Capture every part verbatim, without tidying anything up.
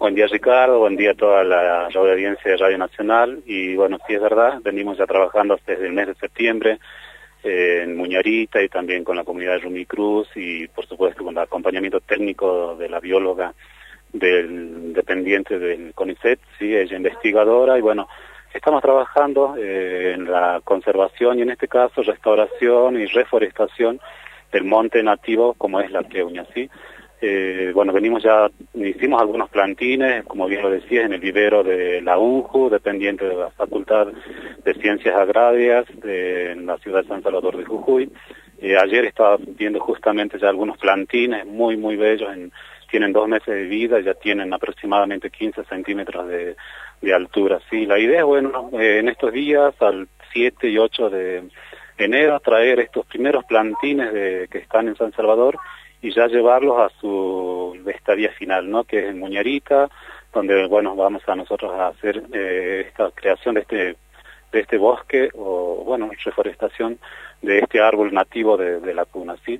Buen día, Ricardo, buen día a toda la audiencia de Radio Nacional. Y bueno, sí es verdad, venimos ya trabajando desde el mes de septiembre eh, en Muñarita y también con la comunidad de Rumicruz y por supuesto con el acompañamiento técnico de la bióloga del dependiente del CONICET, sí, ella investigadora, y bueno, estamos trabajando eh, en la conservación y en este caso restauración y reforestación del monte nativo como es la queuña, ¿sí? Eh, bueno, venimos ya, hicimos algunos plantines, como bien lo decías, en el vivero de la UNJU, dependiente de la Facultad de Ciencias Agrarias de en la ciudad de San Salvador de Jujuy. Eh, ayer estaba viendo justamente ya algunos plantines muy, muy bellos, en, tienen dos meses de vida, ya tienen aproximadamente quince centímetros de, de altura. Sí, la idea es, bueno, eh, en estos días, al siete y ocho de enero, traer estos primeros plantines de, que están en San Salvador, y ya llevarlos a su estadía final, ¿no? Que es en Muñarita, donde, bueno, vamos a nosotros a hacer eh, esta creación de este de este bosque, o, bueno, reforestación de este árbol nativo de, de la puna, ¿sí?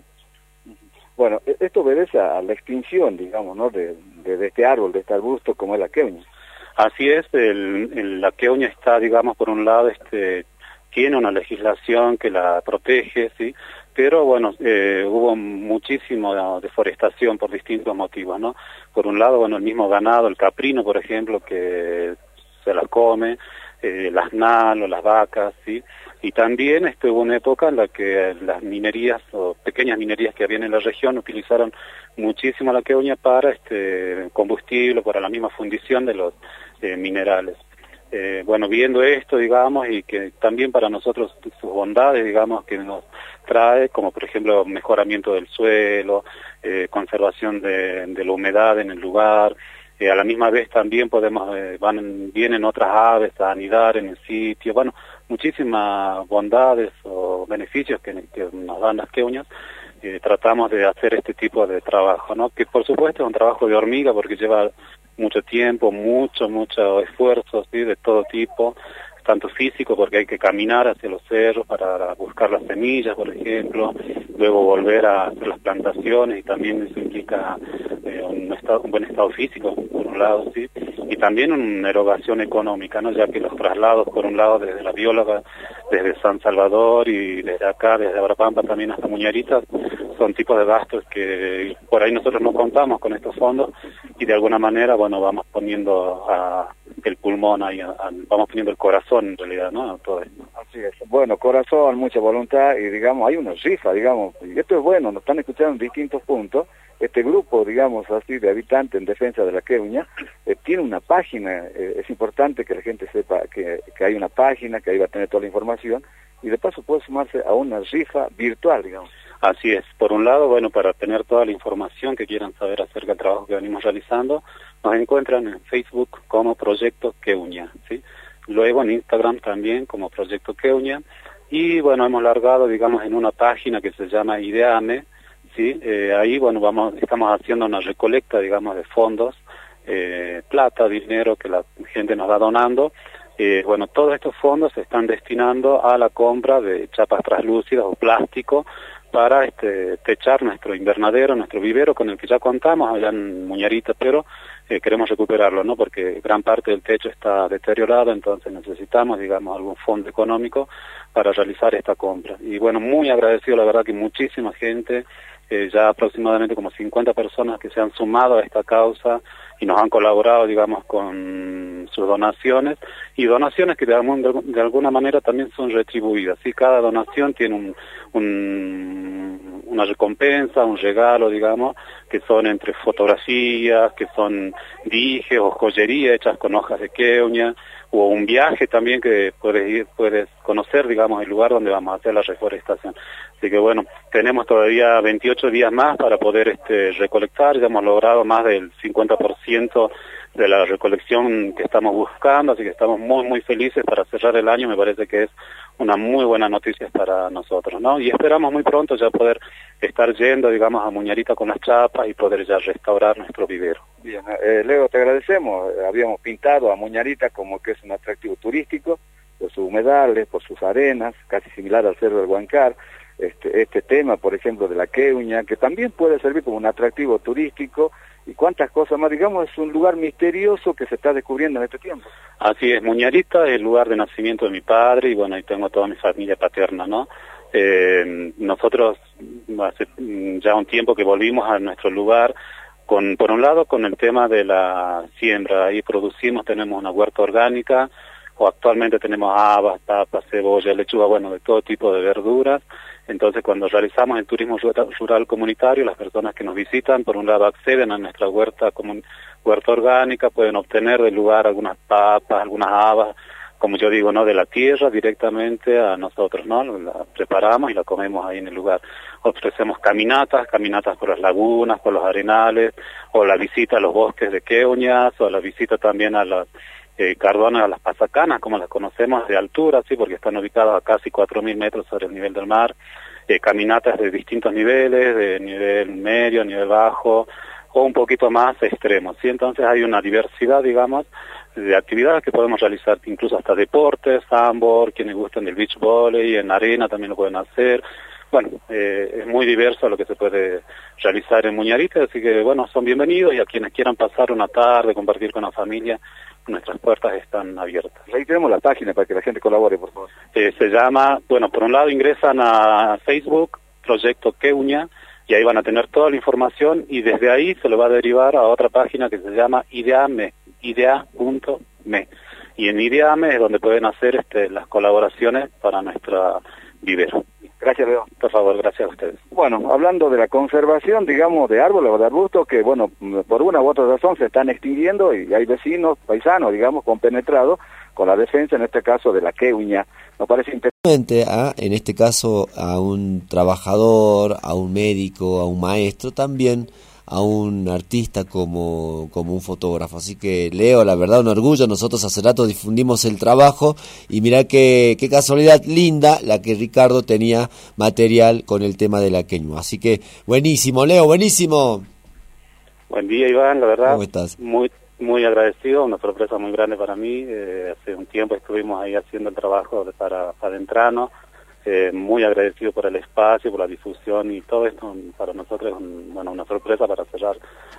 Bueno, esto obedece a la extinción, digamos, ¿no? De, de, de este árbol, de este arbusto como es la queuña. Así es, el, el, la queuña está, digamos, por un lado, este tiene una legislación que la protege, ¿sí? Pero bueno, eh, hubo muchísima deforestación por distintos motivos, ¿no? Por un lado, bueno, el mismo ganado, el caprino, por ejemplo, que se las come, eh, las nalo, las vacas, ¿sí? Y también este, hubo una época en la que las minerías, o pequeñas minerías que habían en la región, utilizaron muchísimo la queuña para este combustible, para la misma fundición de los eh, minerales. Eh, bueno, viendo esto, digamos, y que también para nosotros sus bondades, digamos, que nos trae, como por ejemplo mejoramiento del suelo, eh, conservación de, de la humedad en el lugar, eh, a la misma vez también podemos, eh, van, vienen otras aves a anidar en el sitio, bueno, muchísimas bondades o beneficios que, que nos dan las queuñas. Eh, tratamos de hacer este tipo de trabajo, ¿no? Que por supuesto es un trabajo de hormiga porque lleva mucho tiempo, mucho, mucho esfuerzo, ¿sí? De todo tipo, tanto físico porque hay que caminar hacia los cerros para buscar las semillas, por ejemplo, luego volver a hacer las plantaciones, y también eso implica eh, un, estado, un buen estado físico, por un lado, ¿sí? Y también una erogación económica, ¿no? Ya que los traslados, por un lado, desde la bióloga, desde San Salvador y desde acá, desde Abrapampa también hasta Muñarita, son tipos de gastos que por ahí nosotros no contamos con estos fondos, y de alguna manera, bueno, vamos poniendo a, el pulmón ahí, a, a, vamos poniendo el corazón en realidad, ¿no? Todo esto. Así es. Bueno, corazón, mucha voluntad, y digamos, hay una rifa, digamos, y esto es bueno, nos están escuchando en distintos puntos. Este grupo, digamos así, de habitantes en defensa de la queuña, eh, tiene una página, eh, es importante que la gente sepa que, que hay una página, que ahí va a tener toda la información, y de paso puede sumarse a una rifa virtual, digamos. Así es. Por un lado, bueno, para tener toda la información que quieran saber acerca del trabajo que venimos realizando, nos encuentran en Facebook como Proyecto Queuña, ¿sí? Luego en Instagram también como Proyecto Queuña, y bueno, hemos largado, digamos, en una página que se llama Ideame, ¿sí? Eh, ahí, bueno, vamos, estamos haciendo una recolecta, digamos, de fondos, eh, plata, dinero que la gente nos va donando. Eh, bueno, todos estos fondos se están destinando a la compra de chapas translúcidas o plástico para este, techar nuestro invernadero, nuestro vivero con el que ya contamos allá en Muñarita, pero eh, queremos recuperarlo, ¿no? Porque gran parte del techo está deteriorado, entonces necesitamos, digamos, algún fondo económico para realizar esta compra. Y bueno, muy agradecido, la verdad que muchísima gente, eh, ya aproximadamente como cincuenta personas que se han sumado a esta causa y nos han colaborado, digamos, con sus donaciones, y donaciones que de, algún, de alguna manera también son retribuidas, ¿sí? Cada donación tiene un, un, una recompensa, un regalo, digamos, que son entre fotografías, que son dijes o joyería hechas con hojas de queuña, o un viaje también que puedes ir, puedes conocer, digamos, el lugar donde vamos a hacer la reforestación. Así que bueno, tenemos todavía veintiocho días más para poder este, recolectar, ya hemos logrado más del cincuenta por ciento de la recolección que estamos buscando, así que estamos muy, muy felices para cerrar el año. Me parece que es una muy buena noticia para nosotros, ¿no? Y esperamos muy pronto ya poder estar yendo, digamos, a Muñarita con las chapas y poder ya restaurar nuestro vivero. Bien, eh, Leo, te agradecemos. Habíamos pintado a Muñarita como que es un atractivo turístico, por sus humedales, por sus arenas, casi similar al Cerro del Huancar. este, este tema, por ejemplo, de la Queuña, que también puede servir como un atractivo turístico, y cuántas cosas más, digamos, es un lugar misterioso que se está descubriendo en este tiempo. Así es, Muñarita es el lugar de nacimiento de mi padre, y bueno, ahí tengo toda mi familia paterna, ¿no? Eh, nosotros hace ya un tiempo que volvimos a nuestro lugar, con por un lado con el tema de la siembra, ahí producimos, tenemos una huerta orgánica, o actualmente tenemos habas, papas, cebolla, lechuga, bueno, de todo tipo de verduras. Entonces, cuando realizamos el turismo rural comunitario, las personas que nos visitan, por un lado, acceden a nuestra huerta comun huerta orgánica, pueden obtener del lugar algunas papas, algunas habas, como yo digo, ¿no?, de la tierra directamente a nosotros, ¿no? La preparamos y la comemos ahí en el lugar. Ofrecemos caminatas, caminatas por las lagunas, por los arenales, o la visita a los bosques de Queuñas, o la visita también a las eh, cardonas, a las pasacanas, como las conocemos de altura, sí, porque están ubicadas a casi cuatro mil metros sobre el nivel del mar. Eh, caminatas de distintos niveles, de nivel medio, nivel bajo, o un poquito más extremos, ¿sí? Entonces hay una diversidad, digamos, de actividades que podemos realizar, incluso hasta deportes, sandboard, quienes gustan del beach volley, en arena también lo pueden hacer. Bueno, eh, es muy diverso lo que se puede realizar en Muñarita, así que bueno, son bienvenidos, y a quienes quieran pasar una tarde, compartir con la familia, nuestras puertas están abiertas. Ahí tenemos la página para que la gente colabore, por favor. Eh, se llama, bueno, por un lado ingresan a Facebook, Proyecto Queuña, y ahí van a tener toda la información, y desde ahí se lo va a derivar a otra página que se llama Ideame, idea punto me, y en Ideame es donde pueden hacer este, las colaboraciones para nuestra vivero. Gracias, Leo. Por favor, gracias a ustedes. Bueno, hablando de la conservación, digamos, de árboles o de arbustos que, bueno, por una u otra razón se están extinguiendo, y hay vecinos, paisanos, digamos, compenetrados con la defensa, en este caso, de la Queuña. Nos parece interesante. A, en este caso, a un trabajador, a un médico, a un maestro, también a un artista como, como un fotógrafo. Así que, Leo, la verdad, un orgullo. Nosotros hace rato difundimos el trabajo, y mirá qué, qué casualidad linda la que Ricardo tenía material con el tema de la Queuña. Así que, buenísimo, Leo, buenísimo. Buen día, Iván, la verdad. ¿Cómo estás? Muy muy agradecido, una sorpresa muy grande para mí. Eh, hace un tiempo estuvimos ahí haciendo el trabajo de, para, para adentrarnos. Eh, muy agradecido por el espacio, por la difusión, y todo esto para nosotros es un, bueno, una sorpresa para cerrar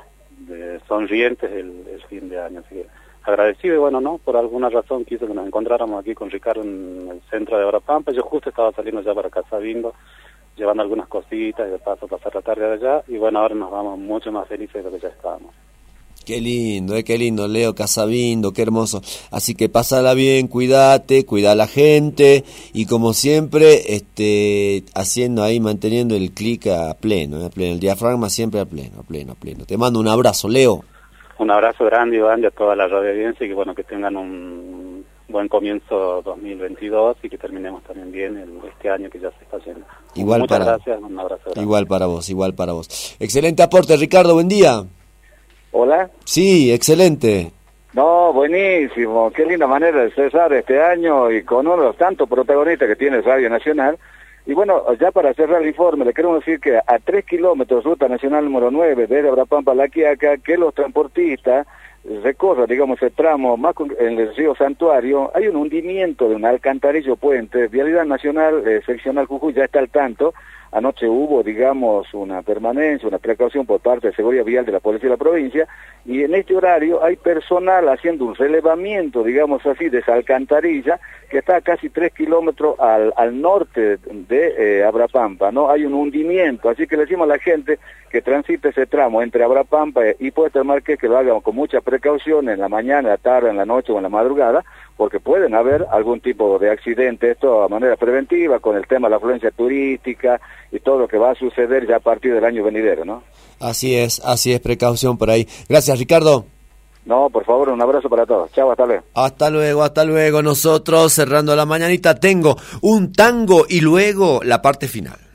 de sonrientes el, el fin de año. Así que agradecido, y bueno, no, por alguna razón quise que nos encontráramos aquí con Ricardo en el centro de Abrapampa. Yo justo estaba saliendo ya para Casabindo, llevando algunas cositas, y de paso pasar la tarde de allá, y bueno, ahora nos vamos mucho más felices de lo que ya estábamos. Qué lindo, eh, qué lindo, Leo, Casabindo, qué hermoso. Así que pásala bien, cuídate, cuida a la gente, y como siempre, este, haciendo ahí, manteniendo el clic a pleno, eh, a pleno, el diafragma siempre a pleno, a pleno, a pleno. Te mando un abrazo, Leo. Un abrazo grande, Iván, y a toda la radio audiencia, y que bueno, que tengan un buen comienzo dos mil veintidós, y que terminemos también bien el, este año que ya se está yendo. Igual Muchas para, gracias, un abrazo grande. Igual para vos, igual para vos. Excelente aporte, Ricardo, buen día. Hola. Sí, excelente. No, buenísimo. Qué linda manera de cesar este año, y con uno de los tantos protagonistas que tiene Radio Nacional. Y bueno, ya para cerrar el informe, le queremos decir que a tres kilómetros, ruta nacional número nueve, desde Abrapampa a La Quiaca, que los transportistas recorran, digamos, el tramo más en el río Santuario. Hay un hundimiento de un alcantarillo puente. Vialidad Nacional, eh, seccional Jujuy, ya está al tanto. Anoche hubo, digamos, una permanencia, una precaución por parte de Seguridad Vial de la Policía de la provincia, y en este horario hay personal haciendo un relevamiento, digamos así, de esa alcantarilla, que está a casi tres kilómetros al, al norte de eh, Abrapampa, ¿no? Hay un hundimiento, así que le decimos a la gente que transite ese tramo entre Abrapampa y Puerto del Marqués, que lo hagan con mucha precaución en la mañana, en la tarde, en la noche o en la madrugada, porque pueden haber algún tipo de accidente, esto a manera preventiva, con el tema de la afluencia turística y todo lo que va a suceder ya a partir del año venidero, ¿no? Así es, así es, precaución por ahí. Gracias, Ricardo. No, por favor, un abrazo para todos. Chao, hasta luego. Hasta luego, hasta luego. Nosotros, cerrando la mañanita, tengo un tango y luego la parte final.